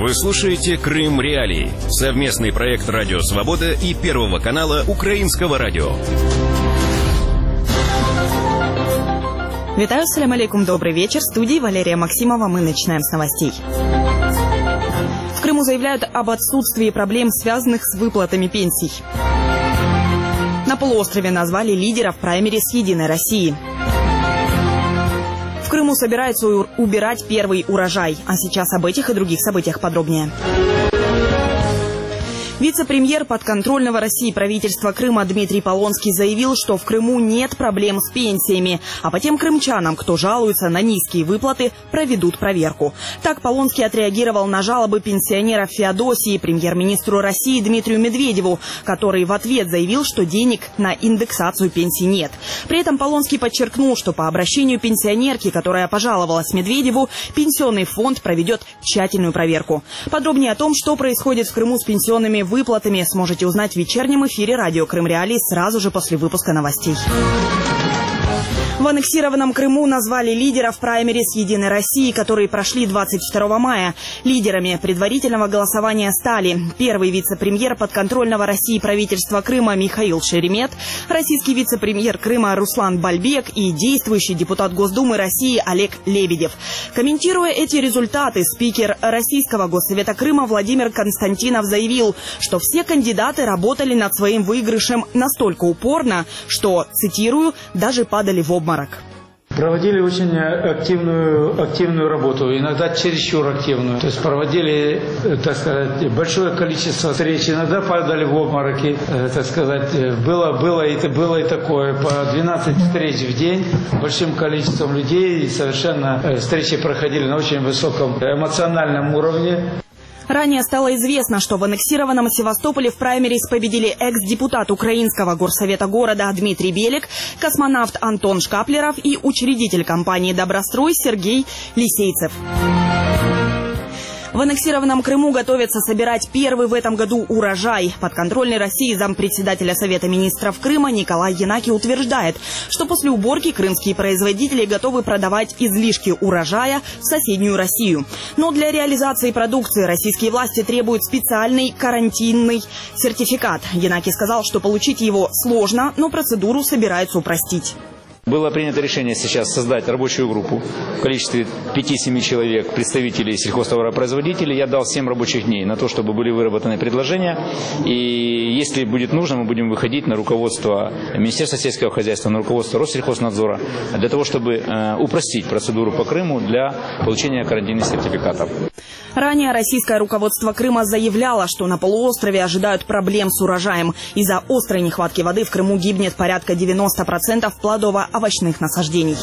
Вы слушаете «Крым Реалии» – совместный проект «Радио Свобода» и Первого канала Украинского радио. Витаю, салям алейкум, добрый вечер. В студии Валерия Максимова. Мы начинаем с новостей. В Крыму заявляют об отсутствии проблем, связанных с выплатами пенсий. На полуострове назвали лидеров праймериз «Единой России». В Крыму собираются убирать первый урожай. А сейчас об этих и других событиях подробнее. Вице-премьер подконтрольного России правительства Крыма Дмитрий Полонский заявил, что в Крыму нет проблем с пенсиями, а по тем крымчанам, кто жалуется на низкие выплаты, проведут проверку. Так Полонский отреагировал на жалобы пенсионеров Феодосии премьер-министру России Дмитрию Медведеву, который в ответ заявил, что денег на индексацию пенсий нет. При этом Полонский подчеркнул, что по обращению пенсионерки, которая пожаловалась Медведеву, пенсионный фонд проведет тщательную проверку. Подробнее о том, что происходит в Крыму с пенсионными выплатами, сможете узнать в вечернем эфире радио «Крым Реалии» сразу же после выпуска новостей. В аннексированном Крыму назвали лидеров праймериз «Единой России», которые прошли 22 мая. Лидерами предварительного голосования стали первый вице-премьер подконтрольного России правительства Крыма Михаил Шеремет, российский вице-премьер Крыма Руслан Бальбек и действующий депутат Госдумы России Олег Лебедев. Комментируя эти результаты, спикер Российского Госсовета Крыма Владимир Константинов заявил, что все кандидаты работали над своим выигрышем настолько упорно, что, цитирую, даже падали в обморок. Проводили очень активную работу, иногда чересчур активную. То есть проводили, так сказать, большое количество встреч, иногда падали в обмороки, так сказать. Было и такое, по 12 встреч в день, большим количеством людей, и совершенно встречи проходили на очень высоком эмоциональном уровне. Ранее стало известно, что в аннексированном Севастополе в праймериз победили экс-депутат Украинского горсовета города Дмитрий Белик, космонавт Антон Шкаплеров и учредитель компании «Добрострой» Сергей Лисейцев. В аннексированном Крыму готовятся собирать первый в этом году урожай. Подконтрольный России зампредседателя Совета министров Крыма Николай Янаки утверждает, что после уборки крымские производители готовы продавать излишки урожая в соседнюю Россию. Но для реализации продукции российские власти требуют специальный карантинный сертификат. Янаки сказал, что получить его сложно, но процедуру собираются упростить. Было принято решение сейчас создать рабочую группу в количестве 5-7 человек, представителей сельхозтоваропроизводителей. Я дал 7 рабочих дней на то, чтобы были выработаны предложения. И если будет нужно, мы будем выходить на руководство Министерства сельского хозяйства, на руководство Россельхознадзора, для того, чтобы упростить процедуру по Крыму для получения карантинных сертификатов. Ранее российское руководство Крыма заявляло, что на полуострове ожидают проблем с урожаем. Из-за острой нехватки воды в Крыму гибнет порядка 90% плодово-овощных насаждений.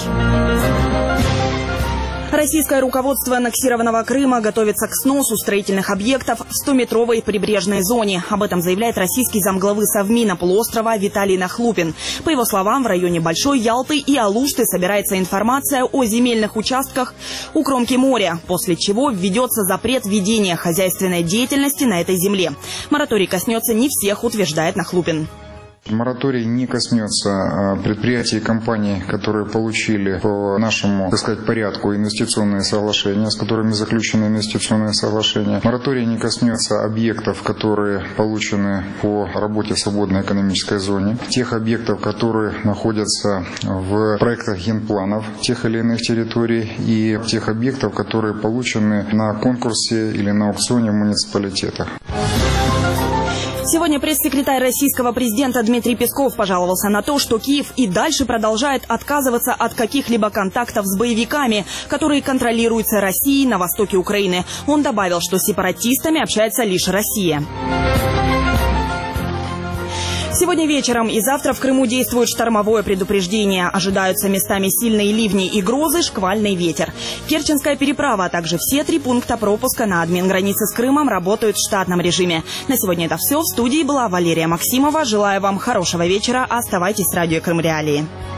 Российское руководство аннексированного Крыма готовится к сносу строительных объектов в 100-метровой прибрежной зоне. Об этом заявляет российский замглавы Совмина полуострова Виталий Нахлупин. По его словам, в районе Большой Ялты и Алушты собирается информация о земельных участках у кромки моря, после чего введется запрет ведения хозяйственной деятельности на этой земле. Мораторий коснется не всех, утверждает Нахлупин. Мораторий не коснется предприятий и компаний, которые получили по нашему, так сказать, порядку инвестиционные соглашения, с которыми заключены инвестиционные соглашения. Мораторий не коснется объектов, которые получены по работе в свободной экономической зоне, тех объектов, которые находятся в проектах генпланов тех или иных территорий, и тех объектов, которые получены на конкурсе или на аукционе в муниципалитетах. Сегодня пресс-секретарь российского президента Дмитрий Песков пожаловался на то, что Киев и дальше продолжает отказываться от каких-либо контактов с боевиками, которые контролируются Россией на востоке Украины. Он добавил, что с сепаратистами общается лишь Россия. Сегодня вечером и завтра в Крыму действует штормовое предупреждение. Ожидаются местами сильные ливни и грозы, шквальный ветер. Керченская переправа, а также все 3 пункта пропуска на админгранице с Крымом работают в штатном режиме. На сегодня это все. В студии была Валерия Максимова. Желаю вам хорошего вечера. Оставайтесь с радио «Крым Реалии».